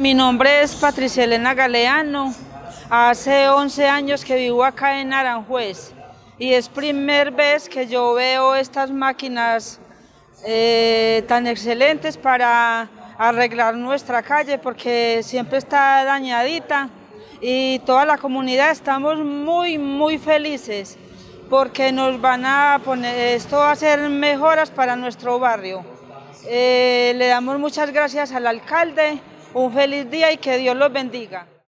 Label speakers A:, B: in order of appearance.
A: Mi nombre es Patricia Elena Galeano. Hace 11 años que vivo acá en Aranjuez y es primera vez que yo veo estas máquinas tan excelentes para arreglar nuestra calle, porque siempre está dañadita y toda la comunidad estamos muy felices porque nos van a poner esto a hacer mejoras para nuestro barrio. Le damos muchas gracias al alcalde, un feliz día y que Dios los bendiga.